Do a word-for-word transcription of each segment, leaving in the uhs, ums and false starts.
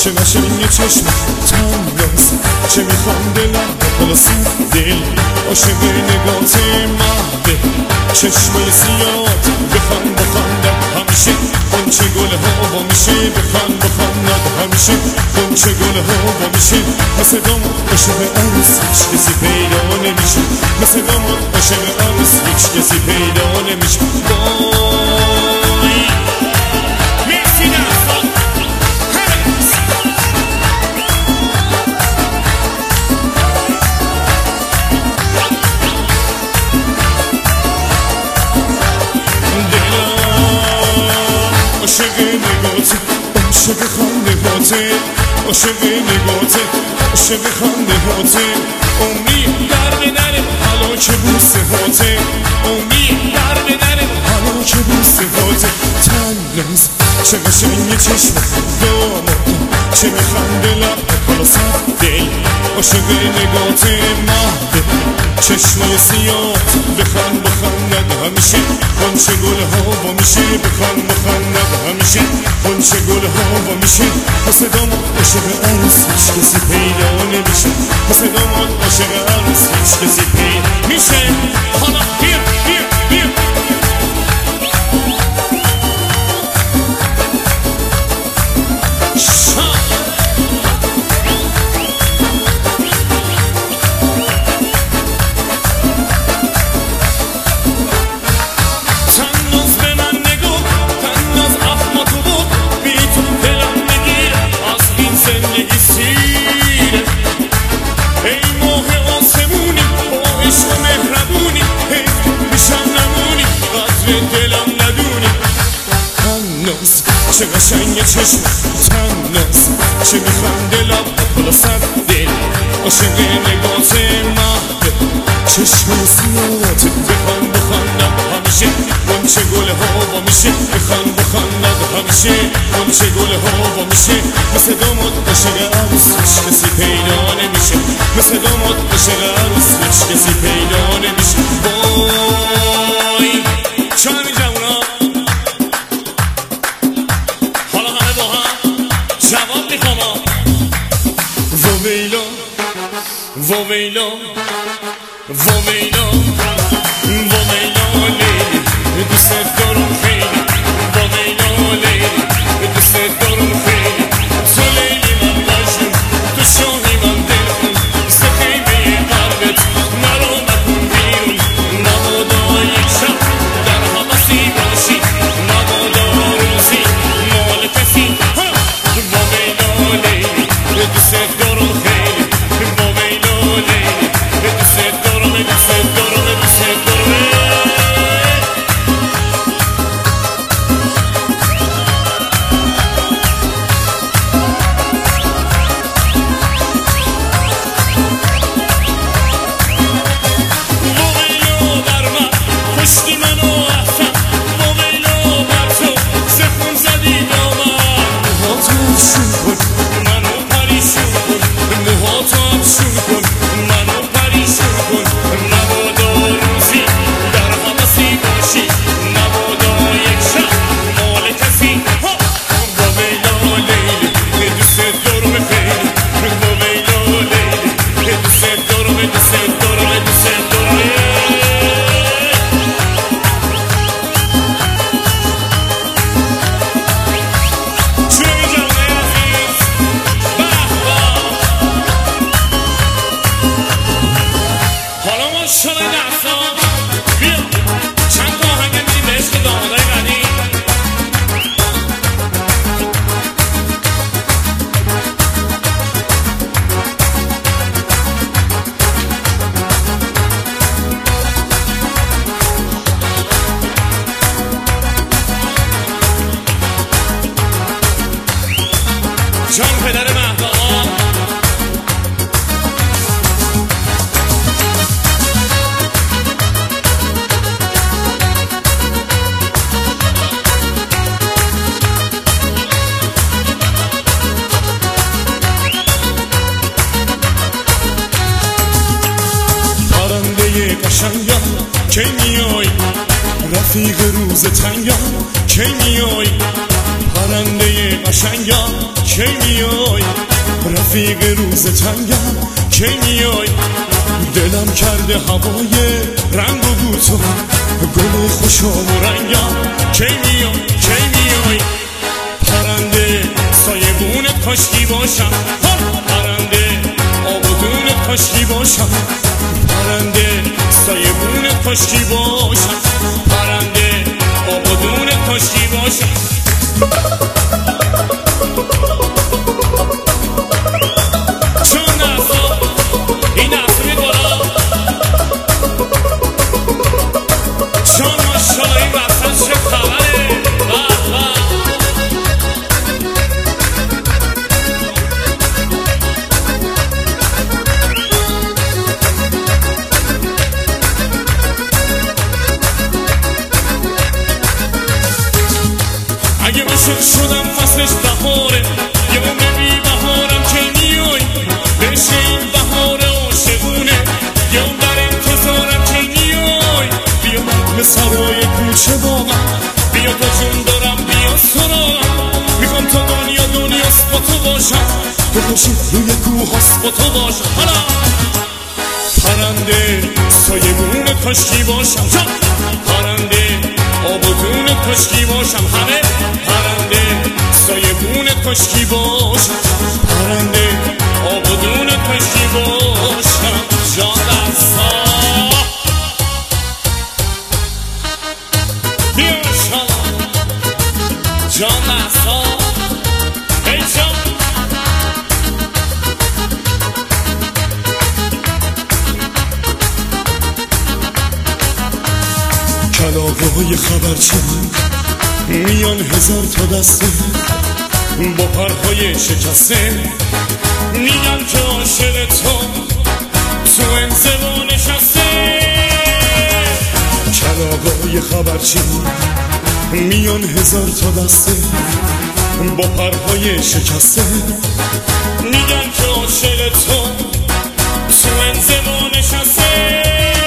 چه قشنگ چشم تناز، چه میخوام دلم خلاص دل عاشق نگات مهده، چشمای سیاد بخوان بخواندم همیشه قنچه گل ها با میشه، بخوان بخواندم همیشه قنچه گل ها با میشه، مثل داماد عاشق عروس هیچ کسی پیدا نمیشه، مثل داماد عاشق عروس هیچ کسی پیدا نمیشه. وای مرسی نفتا عاشق نگاته، عاشق خنده هاته، عاشق نگاته، عاشق خنده هاته، امید در نره حالا که بوسه هاته، امید در نره حالا که بوسه هاته، تناز چه قشنگ چشم داماد، چه میخنده لب حالا سر دل عاشق نگاته مهده، چشمای سیاد بخن بخند همیشه قنچه گل ها با میشه، بخن بخند همیشه قنچه گل ها با میشه، مثل داماد عاشق عروس هیچ کسی پیدا نمیشه، مثل داماد عاشق عروس هیچ کسی پیدا میشه. حالا بیا بیا بیا چه قشنگ چشم تناز، چه میخنده لب بالا سر دل عاشق نگات مهده، چشم سیاد بخوان بخواندم همیشه قنچه گل ها با میشه، بخوان بخواندم همیشه قنچه گل ها با میشه، مثل داماد عاشق عروس هیچ کسی پیدا نمیشه، مثل داماد عاشق عروس هیچ کسی پیدا نمیشه. وای چه همین جوونا جواب میخوام وویلا وویلا وویلا وویلا لیلی دوست دارم خیلی، وویلا لیلی دوست دارم خیلی، تو لیلی من مجنون، تو شاهی من دلخون، ز خیمه قلبت مرا مکن بیرون، مبادا یک شب در حواسی باشی، مبادا روزی مال کسی، دوست دارم خیلی، وویلا لیلی دوست دارم دوست دارم دوست دارم. وویلا بر من کشتی منو احسن، وویلا بر تو زخم زدی دامن، موهاتو شون کن منو پریشون کن، موهاتو افشون کن منو پریشون کن، مبادا روزی در حواسی باشی، مبادا یک شب مال کسی، وویلا لیلی دوست دارم خیلی، وویلا لیلی دوست دارم دوست دارم دوست دارم. شده دستا بیا چند تا آهنگ میدیم به عشق دامادای قدیم. جان پدر مهدا قشنگم کی میای، رفیق روز تنگم کی میای، پرنده قشنگم کی میای رفیق روز تنگم کی میای دلم کرده هوای رنگ و بوتو گل خوشم و رنگم کی میای کی میای پرنده سایبونت کاشکی باشم پرنده آبادونت کاشکی باشم پرنده سایبونت کاشکی باشم پرنده آبادونت کاشکی باشم چون نفا این نفری برا چون ماشالله این وقتا چه خبره اگه عاشق شدم فصلش بهاره یه عمر بی بهارم که میای بشه این بهار عاشقونه یه عمر انتظارم که میای بیا من به سرای کوچه باقم بیا تا جون دارم بیا سراغم میخوام تا دنیا دنیاست با تو باشم تو باشی روی کوه هست با تو باشم حالا پرنده سایبونت کاشکی باشم پرنده آبادونت کاشکی باشم همه پرنده سایبونت کاشکی باشم پرنده آبادونت کاشکی باشم جان دستا بیا شما جان دستا ای جان کلاغای خبرچی میان هزار تا دسته با پرهای شکسته میگن که عاشق تو تو انزوا نشسته کلاغای خبرچی میان هزار تا دسته با پرهای شکسته میگن که عاشق تو تو انزوا نشسته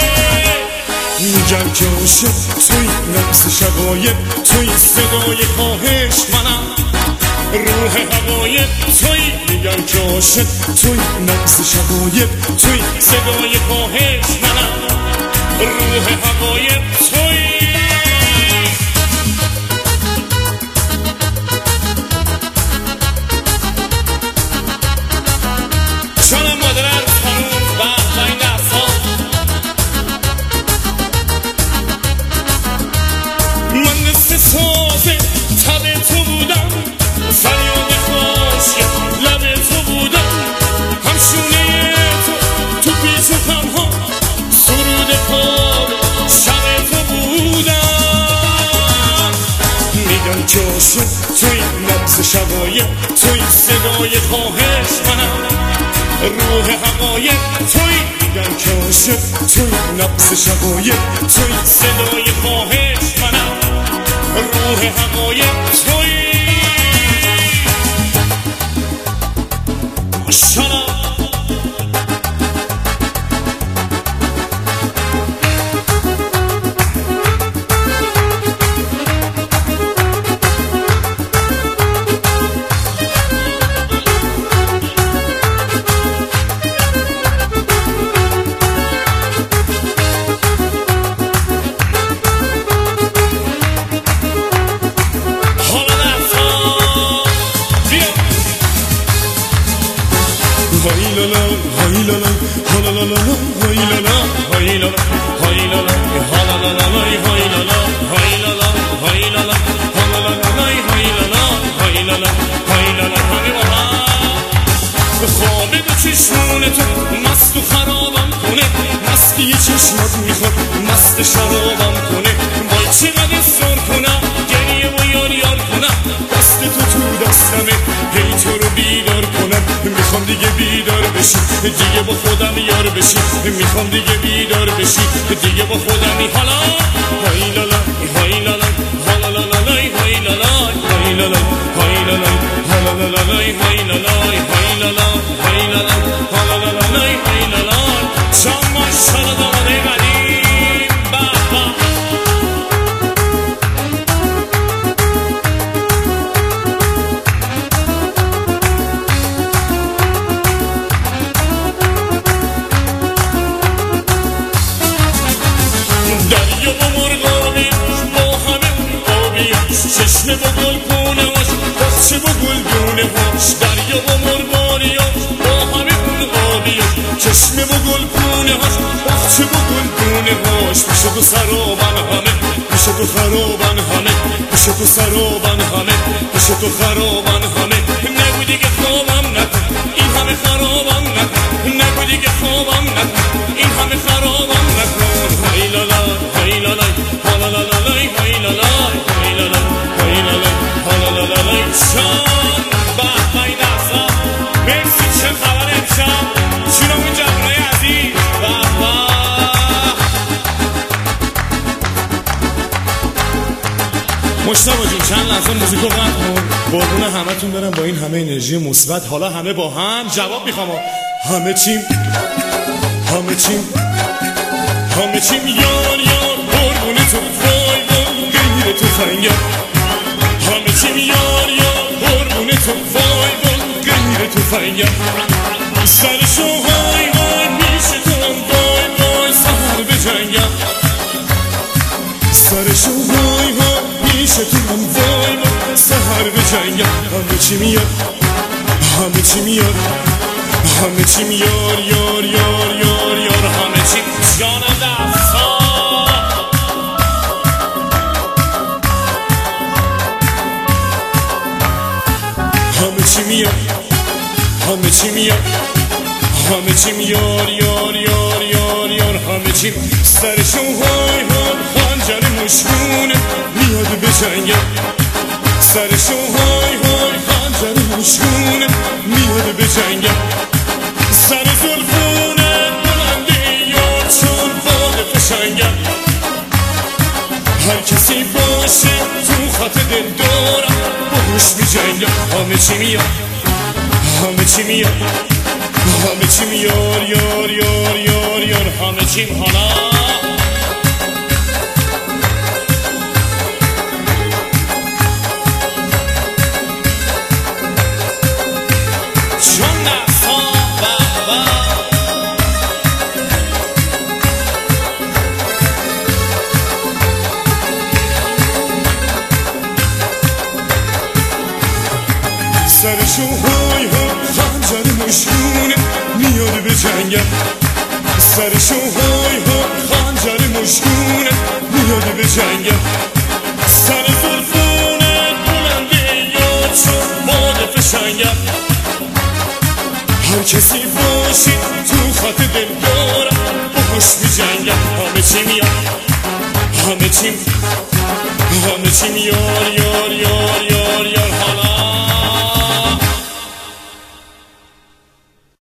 میگن که عاشق توی نقص شقایق توی صدای خواهش منم روح حقایق توی میگن که عاشق توی نقص شقایق توی صدای خواهش منم روح حقایق توی جانم مادر عروس خانوم به این دفعه من نصف سازه تب تو بودم فریاد خوشی لب تو بودم همشونه تو تو پیچ و خمها سرود پاک شب تو بودم میگن که عاشق توی نبض شقایق توی صدای خواهش منم روح حقایق توی میگن که عاشق توی نبض شقایق توی صدای خواهش منم روح حقایق توی ماشالله خوابه به چشمون تو مست و خرابم کنه مستی چشمات میخواد مست شرابم کنه وای چقدر سر کنم گریه و یار یار کنم دست تو تو دستمه هی تو رو بیدار کنم میخوام دیگه بیدار بشی دیگه با خودم یار بشی میخوام دیگه بیدار بشی دیگه با خودمی حالا های لالا های لالا های لالا های لالا های لالا های لالا های لالا های لالا های لالا های لالا های لالا های لالا شام ماشالله داماده قدیم بابا و گلگونه هاش، باغچه و گلدونه هاش، دریا و مرغاریاش با همه اون آبیاش. چشمه و گلگونه هاش، باغچه و گلدونه هاش، میشه تو خرابن همه، میشه تو خرابن همه، میشه تو خرابن همه، میشه تو خرابن همه. نگو دیگه خوابم نکن، این همه خرابم نکن، نگو دیگه خوابم نکن، این همه خرابم نکن. هی لالا هی لالا ها لا لا لای، هی لالا هی لالا هی لالا ها لا لا لای. شان به به این لحظه مرسی. چه خبر امشب جونم این جوانای عزیز؟ به به مشتاق جون چند لحظه موزیکو قطع کن. قربون همتون برم با این همه انرژی مثبت. حالا همه با هم جواب میخوام. همه چیم همه چیم همه چیم یار یار، قربون تو وای وای غیر تو فنگر. همه چیم یار یار، قربون تو وای وای غیر تو فنگر. سرشو های های میشه تو هم وای وای سهر به جنگم. سرشو های های میشه تو هم وای وای سهر به جنگم. همه چی میاد همه چی میاد همه چی میاد یار یار یار یار. همه چی جان دستا همه چی میاد همه چی میاد همه چی میاد یار یار یار یار. همه چی سرشو های های خنجر مشکونه میاد به جنگم. سرشو های های خنجر مشکونه میاد به جنگم. سر زلفونه بلنده یار چون باد فشنگم. هر کسی باشه تو خط دل دارم باش می جنگم. همه چی میاد همه چی میاد همه چی میاد یار یار یار یار. همه چیم حالا چون نفتا بابا سرشو های های خنجر مشکونه میاد به جنگم. سرشو های های خنجر مشکونه میاد به جنگم. سر زلفونه بلنده یاد شد باد فشنگم. هر کسی باشی تو خط دل دارم باش می جنگم. همه چی میاد همه چی همه چی میاد یار یار